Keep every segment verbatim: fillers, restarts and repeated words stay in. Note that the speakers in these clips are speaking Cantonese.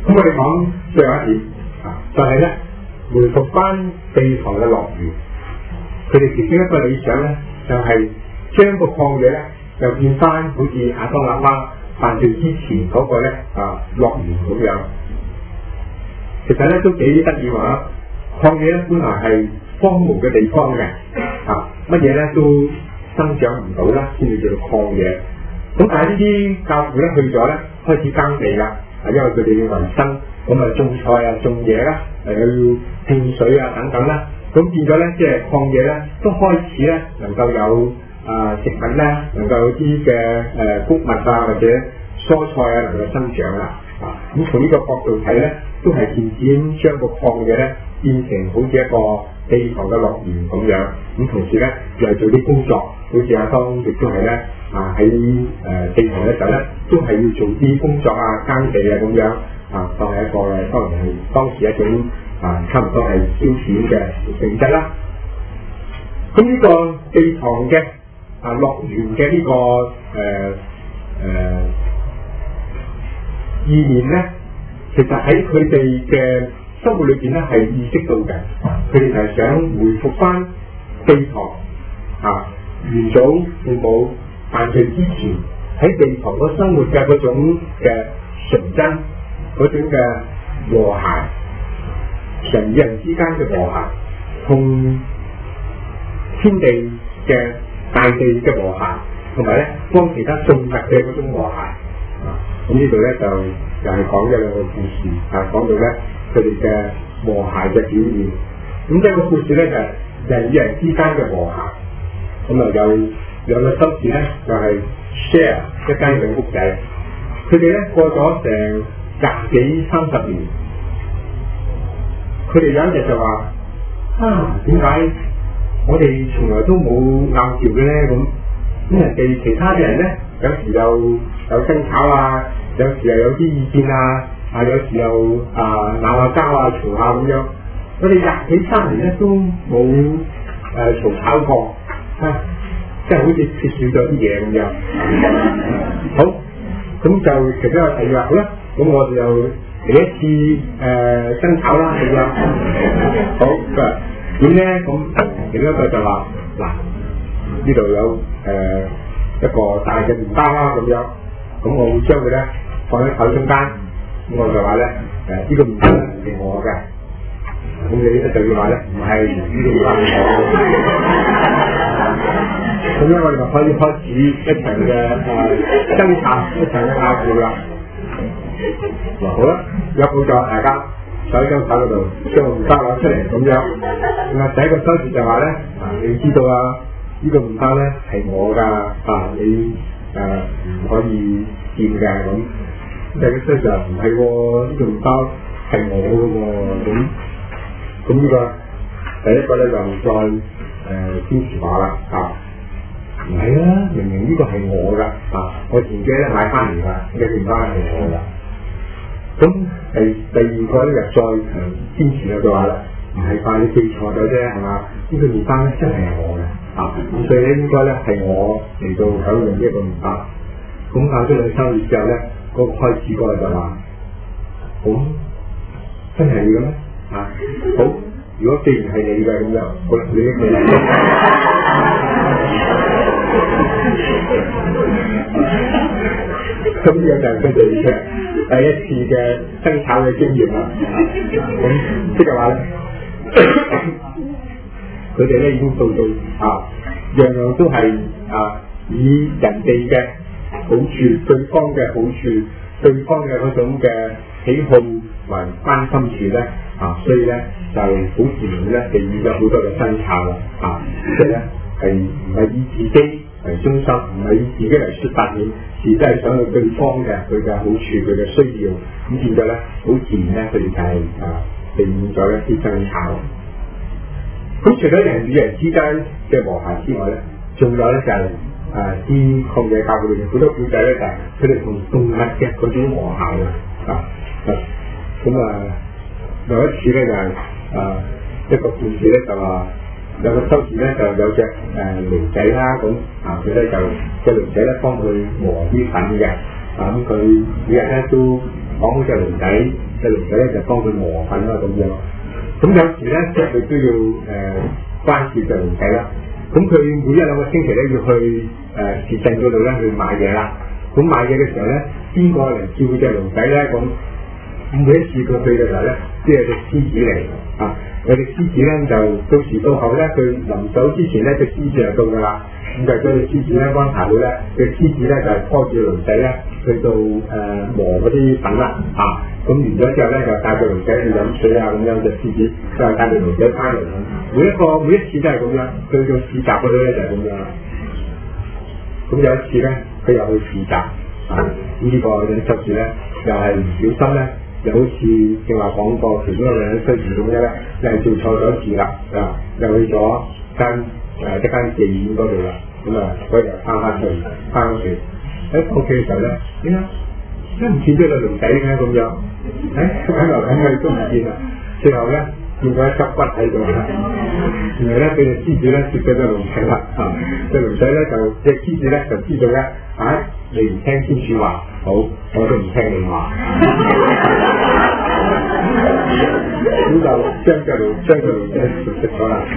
咁我哋講最後一點啊，就係、是、咧回復翻地堂嘅樂園。佢哋其中一個理想咧，就係、是、將個曠野咧，就變翻好似亞當夏娃犯罪之前嗰個咧啊樂園咁樣。其實咧都幾得意話，曠野咧本來係荒蕪嘅地方嘅，啊乜嘢咧都生長唔到啦，先至叫做曠野。咁但係呢啲教父咧去咗咧，開始耕地啦，啊因為佢哋要維生，咁啊種菜啊種嘢啦，誒又要浸水啊等等啦，咁變咗咧即係曠野咧都開始咧能夠有啊、呃、食物咧，能夠有啲嘅誒穀物啊或者蔬菜啊能夠生長啦，啊咁從呢個角度睇咧，都係漸漸將個曠野咧變成好似一個地堂嘅樂園咁樣，咁同時咧又係做啲工作，好似阿當亦都係咧啊喺誒地堂嘅時候咧，都係要做啲工作啊耕地啊咁樣啊，當係一個當然係當時一種啊差唔多係消遣嘅性質啦。咁呢個地堂嘅啊樂園嘅呢個誒誒、呃、意念咧，其實喺佢哋嘅生活裏邊咧係意識到嘅，佢哋就係想回復翻地堂啊，元祖父母犯罪之前喺地堂嗰生活嘅嗰種嘅純真，嗰種嘅和諧，人與人之間嘅和諧，同天地嘅大地嘅和諧，同埋咧幫其他動物嘅嗰種和諧啊。咁呢度咧就就係講咗兩個故事，啊講到咧佢哋嘅和諧嘅表現。咁呢個故事咧就係、是、人與人之間嘅和諧。咁啊有兩個修士咧就係、是、share 一間嘅屋仔，佢哋咧過咗成廿幾三十年，佢哋有一日就話啊，點解我哋從來都冇拗撬嘅咧？咁咁人哋其他嘅人咧，有時又有爭吵啊，有時又有啲意見啊，啊有時又啊鬧下交啊嘈下咁樣。我哋廿幾三年咧都冇誒嘈吵過，啊，即係好似缺少咗啲嘢咁樣。好，咁就其中一個第二話好啦，咁我哋又嚟一次誒爭吵啦咁樣。好嘅，點咧？咁其中一個就話嗱，呢度有誒、呃、一個大嘅麵包啦咁樣，咁我會將佢咧放喺口中間，咁我就話咧誒呢個麵包係我嘅，咁你咧就要話咧唔係呢個麵包係我，咁樣我哋就可以開始一場嘅誒爭吵，一場嘅拗撬啦。嗱好啦，約好咗大家手喺張手嗰度將麵包攞出嚟咁樣，咁啊第一個收字就話咧啊，你知道啊？呢個麵包咧係我噶，啊你誒唔、呃、可以掂嘅咁。第二個收就唔係喎，呢、這個麵包係我嘅喎，咁咁呢個第一個咧就再誒堅持話啦，啊唔係啊，明明呢個係我噶，啊我自己咧買翻嚟噶，呢、這個麵包係我噶。咁第第二個咧就再誒堅持嘅就話啦，唔係話你記錯咗啫，係嘛？呢、這個麵包咧真係我嘅。啊，咁所以咧應該咧係我嚟到享用呢一個麵包。咁搞咗兩三個月之後咧，嗰、那個開始嗰個就話：咁真係你嘅咩？啊，好，如果既然係你嘅咁樣，好啦，你呢個咁呢個就係佢哋嘅第一次嘅爭吵嘅經驗啦。咁即係話咧。佢哋咧已經到到啊，樣樣都係啊，以人哋嘅好處、對方嘅好處、對方嘅嗰種嘅喜好為關心住咧啊，所以咧就好自然咧避免咗好多嘅爭吵啦啊，即係咧係唔係以自己為中心，唔係以自己嚟説發現，而真係想到對方嘅佢嘅好處、佢嘅需要，咁變咗咧好自然咧，佢哋就係、是、啊避免咗一啲爭吵。咁除咗人與人之間嘅和諧之外咧，仲有咧就係誒啲曠野教會裏面好多古仔咧，就係佢哋同動物嘅嗰種和諧啊！啊咁啊，有一次咧就係、是、誒、啊、一個故事咧就話有個修士咧就有隻誒驢仔啦，咁啊佢咧就隻驢仔咧幫佢磨啲粉嘅，啊咁佢每日咧都綁好隻龍仔，隻龍仔咧就幫佢磨粉啦咁樣。咁有時咧即係佢都要誒、呃、關注隻龍仔啦。咁佢每一兩個星期咧要去誒市鎮嗰度咧去買嘢啦。咁買嘢嘅時候咧，邊個嚟照顧隻龍仔咧？咁每一次佢去嘅時候咧，即係隻獅子嚟啊！有隻獅子咧就到時到後咧，佢臨走之前咧，隻獅子就到㗎啦。咁就將隻獅子咧安排好咧，隻獅子咧就係拖住龍仔咧去到誒、呃、磨嗰啲粉啦啊！咁完咗之後咧，就帶隻龍仔去飲水啊咁樣，隻獅子就係帶隻龍仔翻嚟。每一個每一次都係咁樣，去到市集嗰度咧就係咁樣。咁有一次咧，佢又去市集啊！呢、這個有啲執事咧，又係唔小心咧。就好似正話講過，其中一個人衰事咁樣咧，又係做錯咗事啦，啊，又去咗間誒一間妓院嗰度啦，咁啊，所以就翻返去，翻返去，喺屋企嘅時候咧，點解都唔見咗個龍仔嘅咁樣？誒喺度睇佢都唔見啦，最後咧見到一執骨喺度啦，然後咧俾隻獅子咧接咗隻龍仔啦，啊，隻龍仔咧就隻獅子咧就知道咧，啊，你唔聽天主話，好，我都唔聽你話。咁就將隻龍將隻龍仔食咗啦。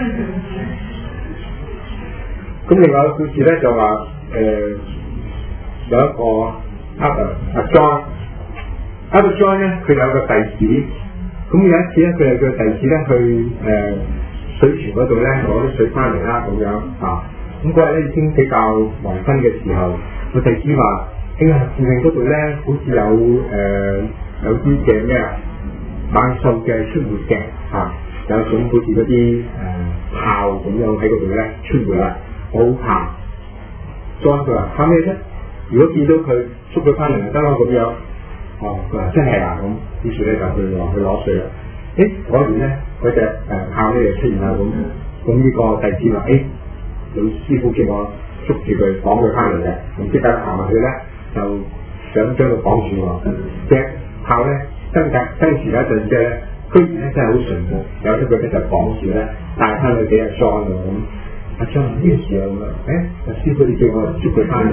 咁另外一個故事咧就話誒、呃、有一個阿阿 John， 阿 John 咧佢有個弟子，咁有一次咧佢係個弟子咧去誒、呃、水泉嗰度咧攞啲水翻嚟啦咁樣啊。咁嗰日咧已經比較黃昏嘅時候，個弟子話：哎呀，附近嗰度咧好似有誒、呃、有啲嘅咩啊？猛獸嘅出沒嘅嚇，有種好似嗰啲誒豹咁樣喺嗰度咧出沒啦，我好怕。John佢話怕咩啫？如果見到佢捉佢翻嚟就得咯咁樣。哦，佢話真係啊咁，於是咧就去話去攞水啦。誒嗰年咧嗰隻誒豹咧就出現啦咁，咁呢個弟子話：誒老師傅叫我捉住佢綁佢翻嚟嘅，咁即刻行埋去咧就想將佢綁住喎。隻豹咧。跟隔跟住有一陣嘅咧，居然咧真係好順服，有啲佢咧就綁住咧，帶翻去俾阿 John 喎咁。阿 John 呢個時候咁啊，誒阿師傅你叫我捉佢翻嚟，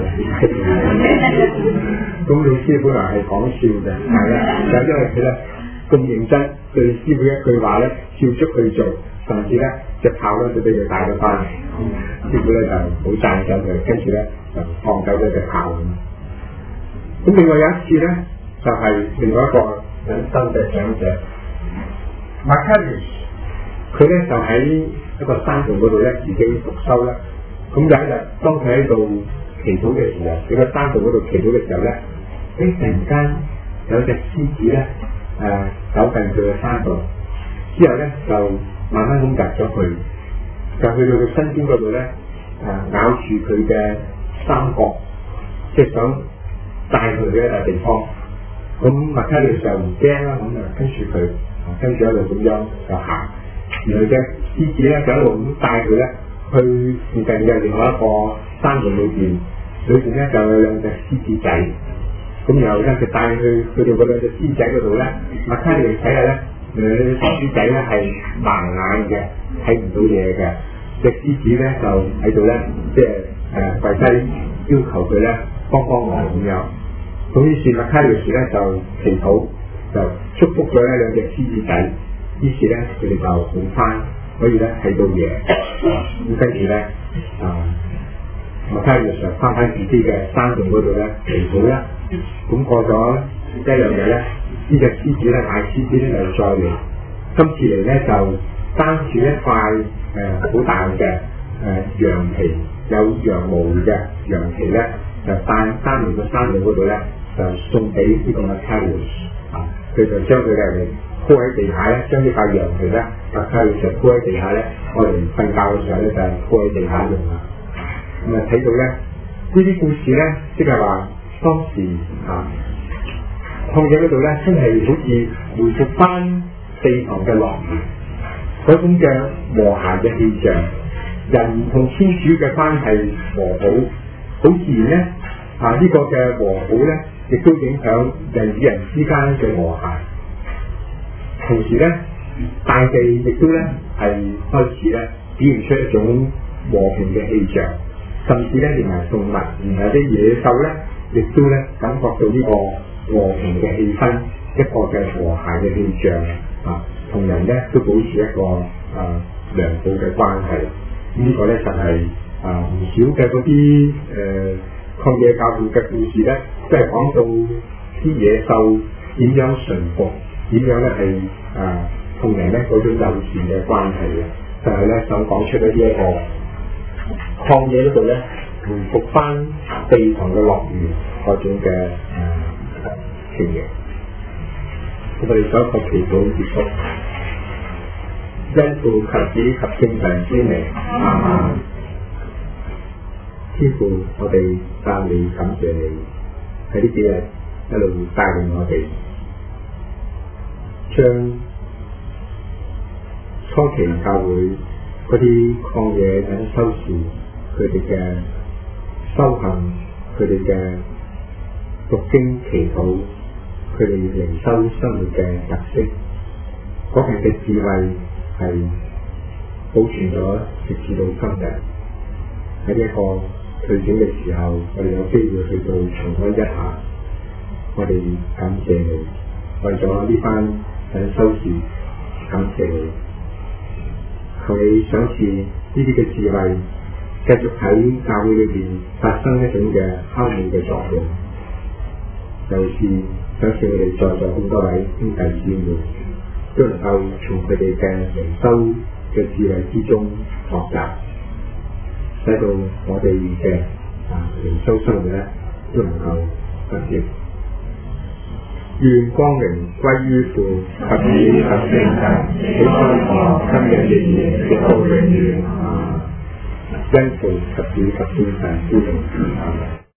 咁老師傅話係講笑嘅，係啦，就因為佢咧咁認真，對師傅一句話咧，照足去做，甚至咧隻豹咧都俾佢帶咗翻嚟，師傅咧就好讚賞佢，跟住咧就放走咗隻豹咁。咁另外有一次咧，就係、是、另外一個。有新嘅長者 Macarius 佢咧就喺一個山洞嗰度咧自己讀修啦。咁有一日，當佢喺度祈禱嘅時候，喺個山洞嗰度祈禱嘅時候咧，誒突然間有隻獅子咧誒、呃、走近佢嘅山洞，之後咧就慢慢咁入咗去，就去到佢身邊嗰度咧誒咬住佢嘅三角，即係想帶佢去一笪地方。咁麥卡利就唔驚啦，咁就跟住佢，跟住一路咁樣就行。然後隻獅子咧就一路咁帶佢咧去附近嘅另外一個山洞裏邊，裏邊咧就有兩隻獅子仔。咁然後咧就帶佢去到嗰兩隻獅仔嗰度咧，麥卡利睇下咧，誒獅子仔咧係盲眼嘅，睇唔到嘢嘅。隻獅子咧就喺度咧，即係誒跪低要求佢咧幫幫忙咁樣。咁於是麥卡利士咧就祈禱，就祝福咗呢兩隻獅子仔。於是咧佢哋就好翻，可以咧睇到嘢。咁跟住咧啊，麥卡利士翻返自己嘅山洞嗰度咧祈禱啦。咁過咗一兩日咧，呢隻獅子咧大獅子咧又再嚟。今次嚟咧就擔住一塊誒好大嘅誒、呃、羊皮，有羊毛嘅羊皮咧，就帶翻嚟個山洞嗰度咧。就送俾呢個 Macarius 啊，佢就將佢哋鋪喺地下咧，將呢塊羊皮咧 Macarius 就鋪喺地下咧，我哋瞓覺嘅時候咧就係鋪喺地下用啦。咁啊睇到咧呢啲故事咧，即係話當時啊，曠野嗰度咧真係好似回復翻地堂嘅樂園嗰種嘅和諧嘅氣象，人同天主嘅關係和好，好自然咧啊呢、這個嘅和好咧。亦都影響人與人之間嘅和諧，同時咧，大地亦都咧係開始咧表現出一種和平嘅氣象，甚至咧連埋動物，連埋啲野獸咧，亦都咧感覺到呢個和平嘅氣氛， 一個嘅和諧嘅氣象啊，同人咧都保持一個啊良好嘅關係。這個、呢個咧就係、是、啊唔少嘅嗰啲誒曠野教會嘅故事咧，即係講到啲野獸點樣馴服，點樣咧係啊同人咧嗰種友善嘅關係嘅，就係、是、咧想講出呢一個曠野嗰度咧回復翻地堂嘅樂園嗰種嘅誒情形。我哋所個祈禱結束，因父及子及聖神之名，阿們。天父，我哋讚美感謝你喺呢幾日一路帶領我哋，將初期教會嗰啲曠野隱修士佢哋嘅修行，佢哋嘅讀經祈禱，佢哋靈修生活嘅特色，嗰份嘅智慧係保存咗直至到今日。喺呢一個退整嘅時候，我哋有機會去到重溫一下，我哋感謝你，為咗呢班隱修士感謝你，求你賞賜呢啲嘅智慧，繼續喺教會裏邊發生一種嘅敲門嘅作用，就是想使我哋在座咁多位兄弟姊妹都能夠從佢哋嘅靈修嘅智慧之中學習，使到我哋嘅啊靈修生活咧都能夠得益。願光榮歸於父及子及聖神，起初何今日亦然，直到永遠。因父及子及聖神之名。